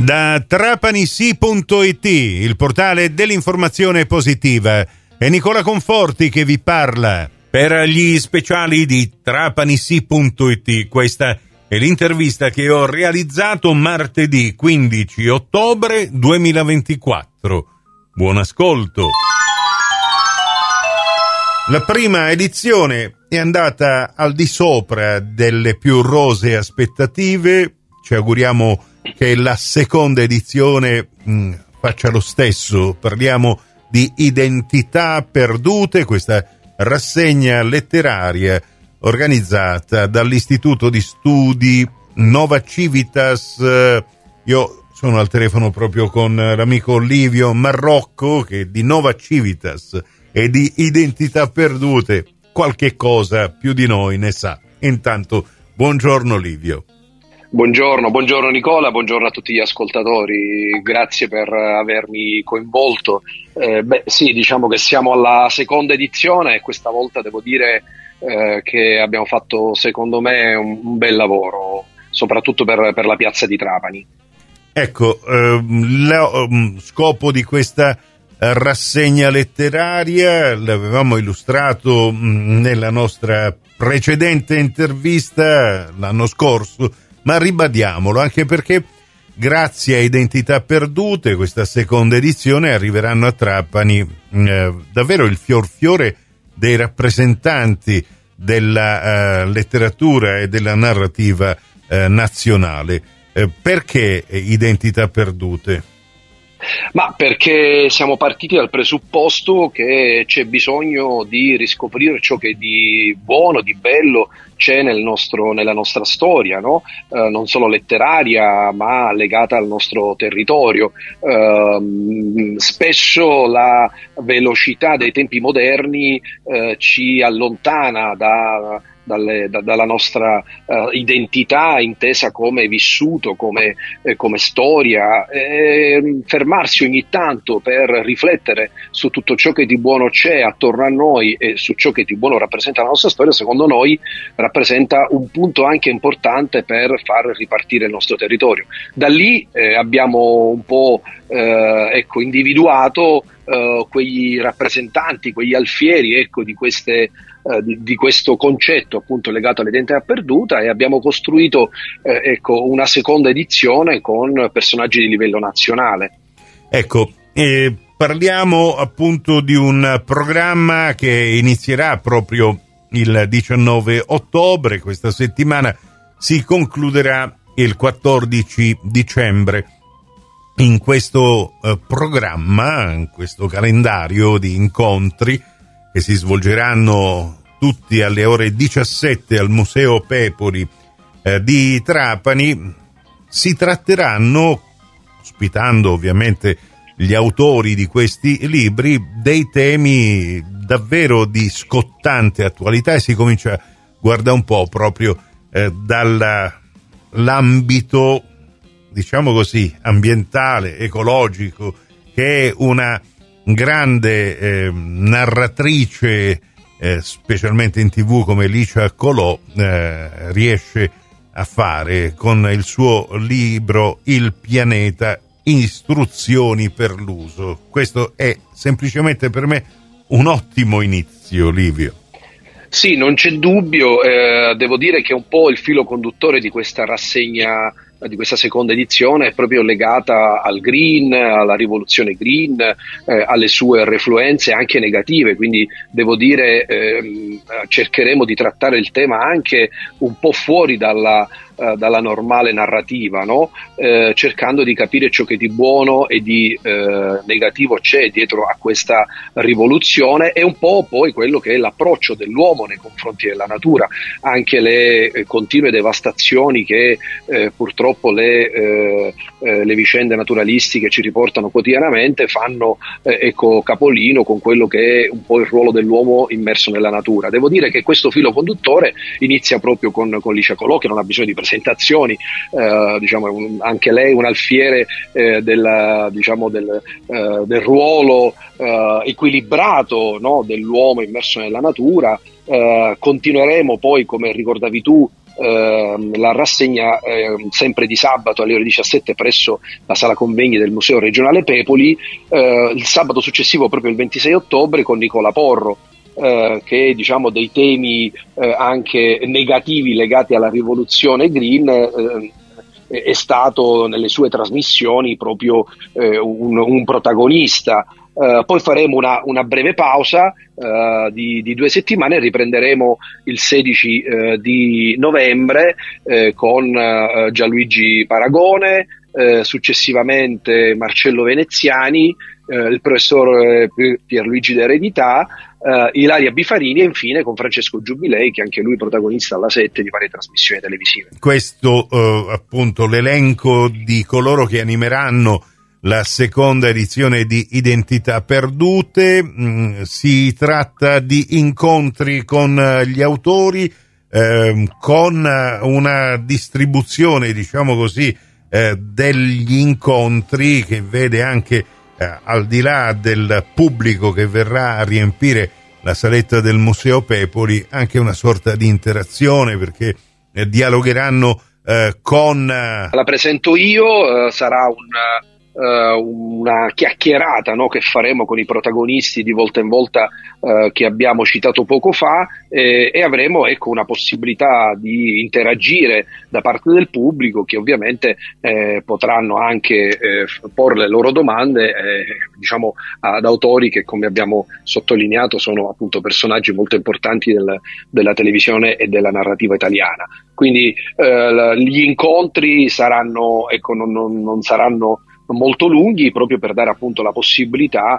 Da trapanisi.it, il portale dell'informazione positiva, è Nicola Conforti che vi parla. Per gli speciali di trapanisi.it, questa è l'intervista che ho realizzato martedì 15 ottobre 2024. Buon ascolto. La prima edizione è andata al di sopra delle più rosee aspettative. Ci auguriamo che la seconda edizione faccia lo stesso. Parliamo di Identità perdute, questa rassegna letteraria organizzata dall'Istituto di Studi Nova Civitas. Io sono al telefono proprio con l'amico Livio Marrocco, che di Nova Civitas e di Identità perdute qualche cosa più di noi ne sa. Intanto, buongiorno Livio. Buongiorno Nicola, buongiorno a tutti gli ascoltatori, grazie per avermi coinvolto. Sì, diciamo che siamo alla seconda edizione e questa volta devo dire che abbiamo fatto, secondo me, un bel lavoro, soprattutto per la piazza di Trapani. Ecco, lo scopo di questa rassegna letteraria l'avevamo illustrato nella nostra precedente intervista l'anno scorso, ma ribadiamolo anche perché grazie a Identità perdute questa seconda edizione arriveranno a Trapani davvero il fiore dei rappresentanti della letteratura e della narrativa nazionale. Perché Identità perdute? Ma perché siamo partiti dal presupposto che c'è bisogno di riscoprire ciò che di buono, di bello c'è nella nostra storia, no? Non solo letteraria, ma legata al nostro territorio. Spesso la velocità dei tempi moderni ci allontana dalla nostra identità intesa come vissuto, come storia. Fermarsi ogni tanto per riflettere su tutto ciò che di buono c'è attorno a noi e su ciò che di buono rappresenta la nostra storia, secondo noi rappresenta un punto anche importante per far ripartire il nostro territorio. Da lì abbiamo un po' individuato quegli rappresentanti, quegli alfieri di questo concetto appunto legato all'identità perduta, e abbiamo costruito una seconda edizione con personaggi di livello nazionale. Parliamo appunto di un programma che inizierà proprio il 19 ottobre, questa settimana si concluderà il 14 dicembre. In questo programma, in questo calendario di incontri che si svolgeranno tutti alle ore 17 al Museo Pepoli di Trapani, si tratteranno, ospitando ovviamente gli autori di questi libri, dei temi davvero di scottante attualità, e si comincia, guarda un po', proprio dall'ambito, diciamo così, ambientale, ecologico, che è una grande narratrice, specialmente in TV, come Licia Colò riesce a fare con il suo libro Il pianeta, istruzioni per l'uso. Questo è semplicemente per me un ottimo inizio, Livio. Sì, non c'è dubbio, devo dire che un po' il filo conduttore di questa rassegna, di questa seconda edizione, è proprio legata al green, alla rivoluzione green, alle sue refluenze anche negative, quindi devo dire cercheremo di trattare il tema anche un po' fuori dalla normale narrativa, no? Cercando di capire ciò che di buono e di negativo c'è dietro a questa rivoluzione, e un po' poi quello che è l'approccio dell'uomo nei confronti della natura, anche le continue devastazioni che purtroppo le vicende naturalistiche ci riportano quotidianamente fanno capolino con quello che è un po' il ruolo dell'uomo immerso nella natura. Devo dire che questo filo conduttore inizia proprio con Licia Colò, che non ha bisogno di presentazioni, anche lei un alfiere del ruolo equilibrato, no, dell'uomo immerso nella natura. Continueremo poi, come ricordavi tu, la rassegna sempre di sabato alle ore 17 presso la sala convegni del Museo Regionale Pepoli, il sabato successivo proprio il 26 ottobre con Nicola Porro, che diciamo dei temi anche negativi legati alla rivoluzione green è stato nelle sue trasmissioni proprio un protagonista. Poi faremo una breve pausa di 2 settimane e riprenderemo il 16 di novembre con Gianluigi Paragone, successivamente Marcello Veneziani, il professor Pierluigi D'Eredità, Ilaria Bifarini e infine con Francesco Giubilei, che anche lui protagonista alla 7 di varie trasmissioni televisive. Questo appunto l'elenco di coloro che animeranno la seconda edizione di Identità Perdute. Si tratta di incontri con gli autori, con una distribuzione, diciamo così, degli incontri che vede anche al di là del pubblico che verrà a riempire la saletta del Museo Pepoli, anche una sorta di interazione, perché dialogheranno con... La presento io, sarà una chiacchierata, no, che faremo con i protagonisti di volta in volta che abbiamo citato poco fa, e avremo una possibilità di interagire da parte del pubblico, che ovviamente potranno anche porre le loro domande diciamo ad autori che, come abbiamo sottolineato, sono appunto personaggi molto importanti della televisione e della narrativa italiana. Quindi gli incontri saranno, non saranno molto lunghi, proprio per dare appunto la possibilità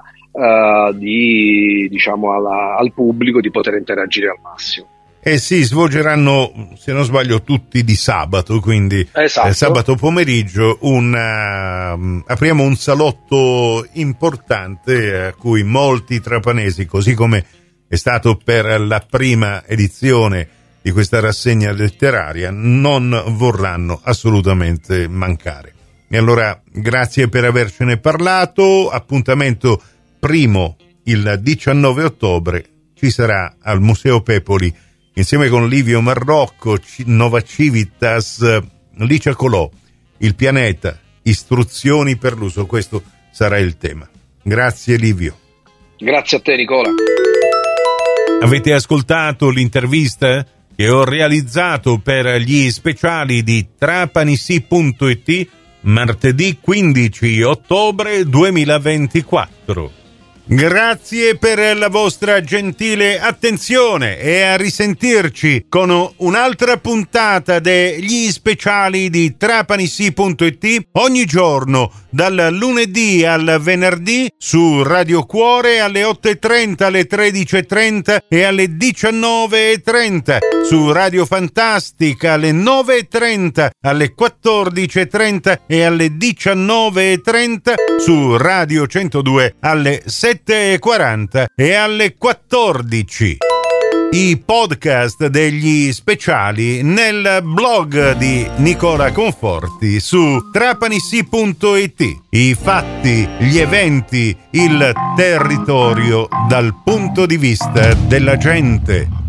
al pubblico di poter interagire al massimo. E si svolgeranno, se non sbaglio, tutti di sabato, quindi esatto. Sabato pomeriggio apriamo un salotto importante a cui molti trapanesi, così come è stato per la prima edizione di questa rassegna letteraria, non vorranno assolutamente mancare. E allora grazie per avercene parlato. Appuntamento primo il 19 ottobre ci sarà al Museo Pepoli insieme con Livio Marrocco, Nova Civitas, Licia Colò, Il pianeta, istruzioni per l'uso. Questo sarà il tema. Grazie Livio. Grazie a te Nicola. Avete ascoltato l'intervista che ho realizzato per gli speciali di Trapanissi.it martedì 15 ottobre 2024. Grazie per la vostra gentile attenzione e a risentirci con un'altra puntata degli speciali di Trapanissi.it ogni giorno dal lunedì al venerdì su Radio Cuore alle 8:30, alle 13:30 e alle 19:30, su Radio Fantastica alle 9:30, alle 14:30 e alle 19:30, su Radio 102 alle 7:40 e alle 14. I podcast degli speciali nel blog di Nicola Conforti su Trapanissi.it. I fatti, gli eventi, il territorio dal punto di vista della gente.